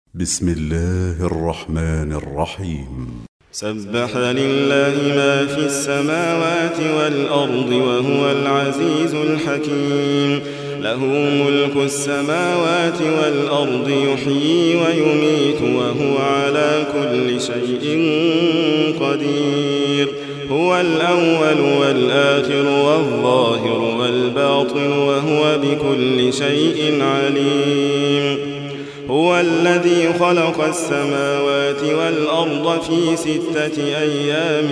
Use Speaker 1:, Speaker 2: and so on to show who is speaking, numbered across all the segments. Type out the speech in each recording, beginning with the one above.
Speaker 1: بسم الله الرحمن الرحيم.
Speaker 2: سبح لله ما في السماوات والأرض وهو العزيز الحكيم. له ملك السماوات والأرض يحيي ويميت وهو على كل شيء قدير. هو الأول والآخر والظاهر والباطن وهو بكل شيء عليم. هو الذي خلق السماوات والأرض في 6 أيام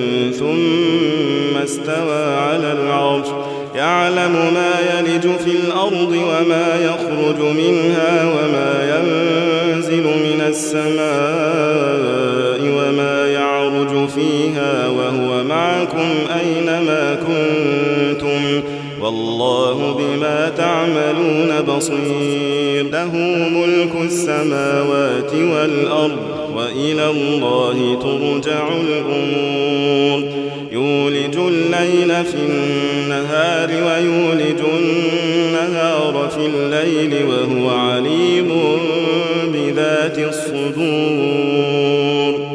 Speaker 2: ثم استوى على العرش يعلم ما يلج في الأرض وما يخرج منها وما ينزل من السماء وما يعرج فيها وهو معكم أينما كنتم والله بما تعملون بصير. له ملك السماوات والأرض وإلى الله ترجع الأمور. يولج الليل في النهار ويولج النهار في الليل وهو عليم بذات الصدور.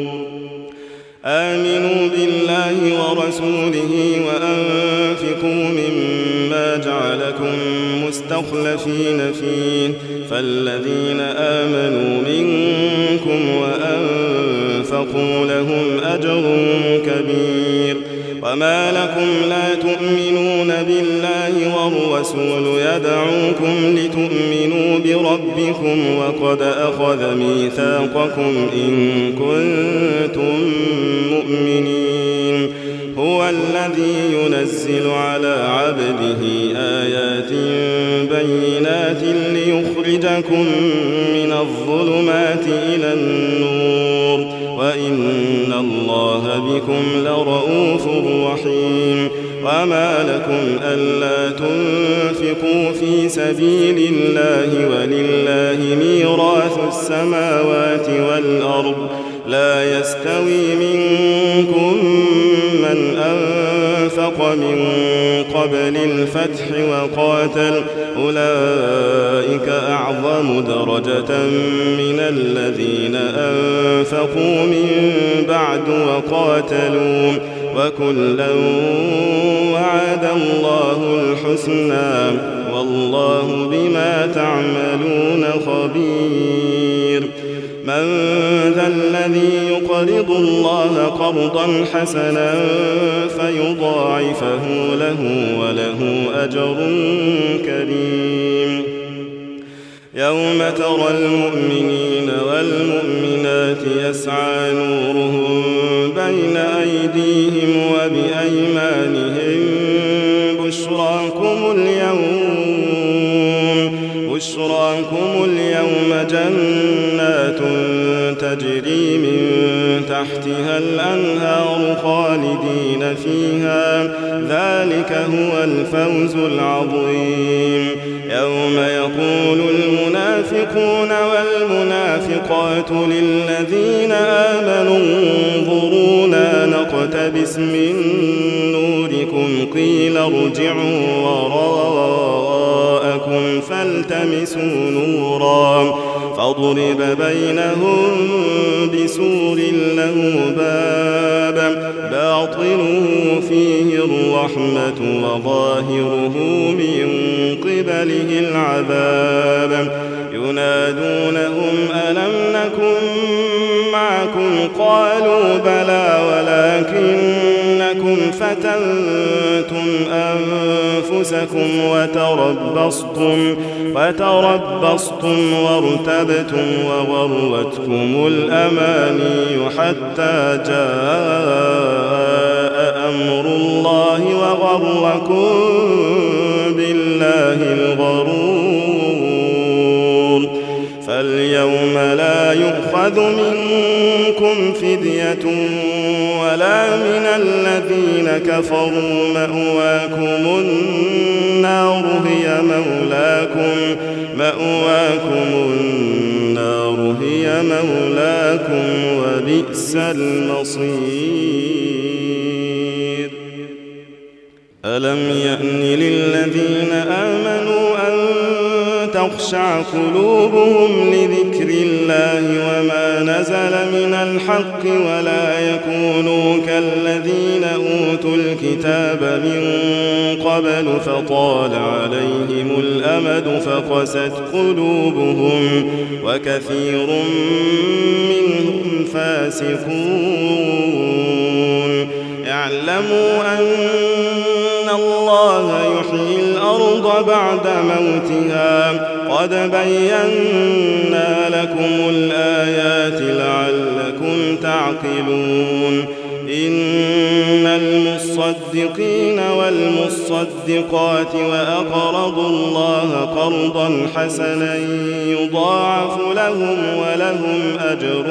Speaker 2: آمنوا بالله ورسوله وأنفقوا مما جعلكم مستخلفين فيه فالذين آمنوا منكم وأنفقوا لهم أجر كبير. وما لكم لا تؤمنون بالله والرسول يدعوكم لتؤمنوا بربكم وقد أخذ ميثاقكم إن كنتم مؤمنين. هو الذي ينزل على عبده آيات بينات ليخرجكم من الظلمات إلى النور وإن الله بكم لرؤوف رحيم. وما لكم ألا تنفقوا في سبيل الله ولله ميراث السماوات والأرض لا يستوي منكم من أنفق من قبل الفتح وقاتل أولئك أعظم درجة من الذين أنفقوا من بعد وقاتلوا وكلا وعد الله الحسنى والله بما تعملون خبير. من ذا الذي يقرض الله قرضا حسنا فيضاعفه له وله أجر كريم. يوم ترى المؤمنين والمؤمنات يسعى نورهم بين أيديهم وبأيمانهم بشراكم اليوم جنات تجري من تحتها الأنهار خالدين فيها ذلك هو الفوز العظيم. يوم يقول المنافقون والمنافقات للذين آمنوا انظرونا نقتبس من نوركم قيل ارجعوا وراءكم فالتمسوا نورا فضرب بينهم بسور له باب باطنه فيه الرحمة وظاهره من قبله العذاب. ينادونهم ألم نكن معكم قالوا بلى ولكنكم فتنتم أنفسكم وتربصتم وارتبتم وغرتكم الأماني حتى جاء أمر الله وغركم بالله الغرور. فاليوم لا يؤخذ منكم فدية ولا من الذين كفروا مأواكم النار هي مولاكم وبئس المصير. ألم يأن للذين آمنوا أن تخشع قلوبهم لذكر الله وما نزل من الحق ولا يكونوا كالذين أوتوا الكتاب من قبل فطال عليهم الأمد فقست قلوبهم وكثير منهم فاسقون. اعلموا أن الله يحيي الأرض بعد موتها قد بينا لكم الآيات لعلكم تعقلون. إن المصدقين والمصدقات وأقرضوا الله قرضا حسنا يضاعف لهم ولهم أجر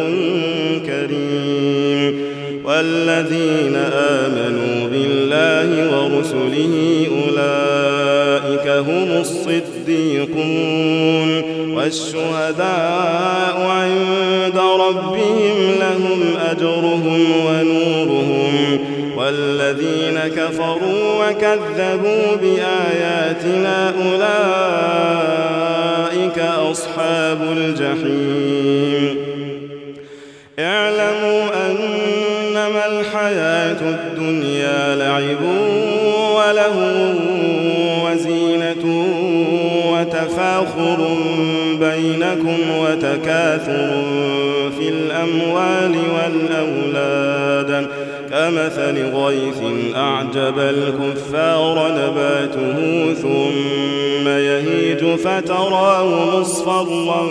Speaker 2: كريم. والذين آمنوا بالله ورسله أولئك هم الصديقون والشهداء عند ربهم لهم أجرهم ونورهم. والذين كفروا وكذبوا بآياتنا أولئك أصحاب الجحيم. اعلموا أنما الحياة الدنيا لعب وله وزينة وتفاخر بينكم وتكاثر في الأموال والأولاد كمثل غيث أعجب الكفار نباته ثم يهيج فتراه مصفرا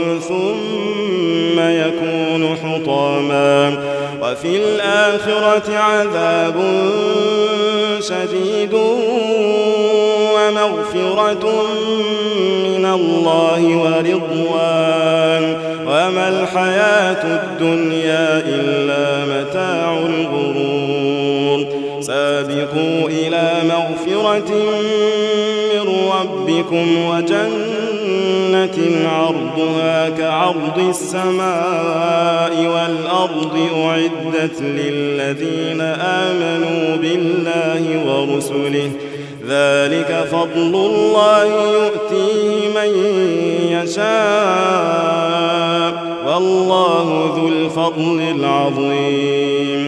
Speaker 2: ثم يكون حطاما وفي الآخرة عذاب شديد ومغفرة من الله ورضوان وما الحياة الدنيا إلا متاع الغرور. سابقوا إلى مغفرة من ربكم وجنة عرضها كعرض السماء والأرض أعدت للذين آمنوا بالله ورسله ذلك فضل الله يؤتيه من يشاء والله ذو الفضل العظيم.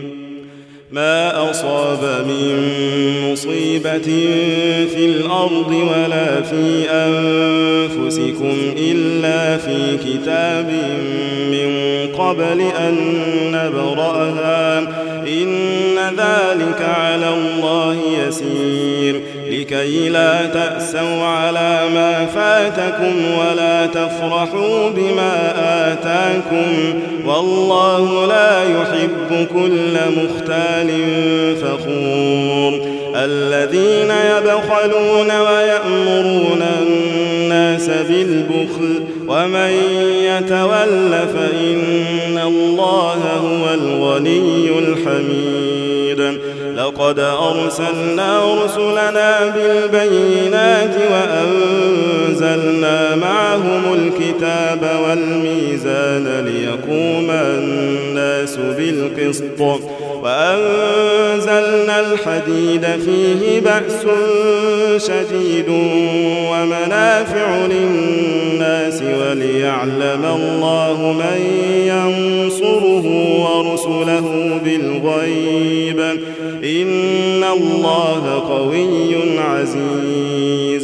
Speaker 2: ما أصاب من مصيبة في الأرض ولا في أنفسكم إلا في كتاب من قبل أن نبرأها إن ذلك على الله يسير. لكي لا تأسوا على ما فاتكم ولا تفرحوا بما آتاكم والله لا يحب كل مختال فخور. الذين يبخلون ويأمرون الناس بالبخل ومن يتول فإن الله هو الغني الحميد. لقد أرسلنا رسلنا بالبينات وأنزلنا معهم الكتاب والميزان ليقوم الناس بالقسط وأنزلنا الحديد فيه بأس شديد ومنافع للناس وليعلم الله من ينصره ورسله بالغيب إن الله قوي عزيز.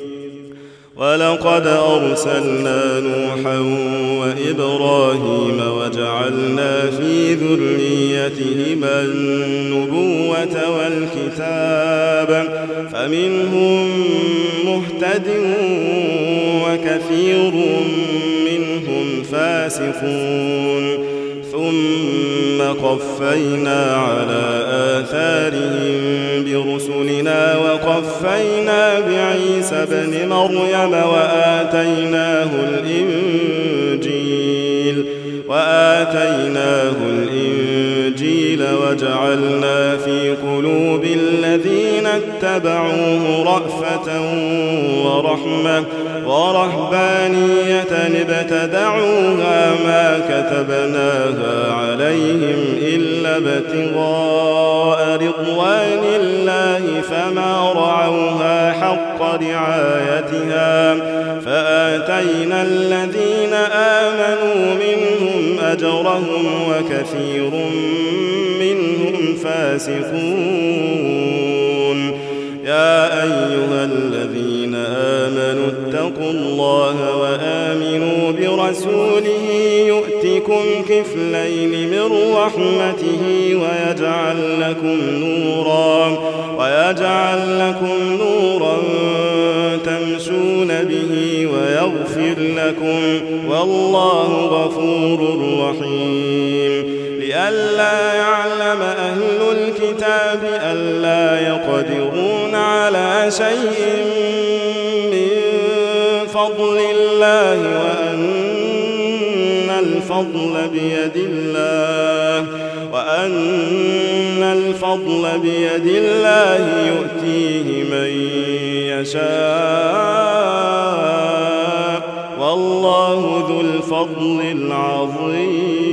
Speaker 2: ولقد أرسلنا نوحا وإبراهيم وجعلنا في ذريتهما النبوة والكتاب فمنهم مهتد وكثير منهم فاسقون. ثم قفينا على آثارهم برسلنا وقفينا بعيسى ابن مريم وآتيناه الإنجيل وجعلنا في قلوب الذين اتبعوه رأفة ورحمة ورهبانية ابتدعوها ما كتبناها عليهم إلا ابتغاء رضوان الله فما رعوها حق رعايتها فآتينا الذين آمنوا منهم أجرهم وكثير منهم فاسقون. يا أيها الذين آمنوا اتقوا الله وآمنوا برسوله يؤتكم كفلين من رحمته ويجعل لكم نورا تمشون به ويغفر لكم والله غفور رحيم. لئلا يعلم أهل الكتاب ألا يقدرون على شيء من فضل الله وأن الفضل بيد الله يؤتيه من يشاء والله ذو الفضل العظيم.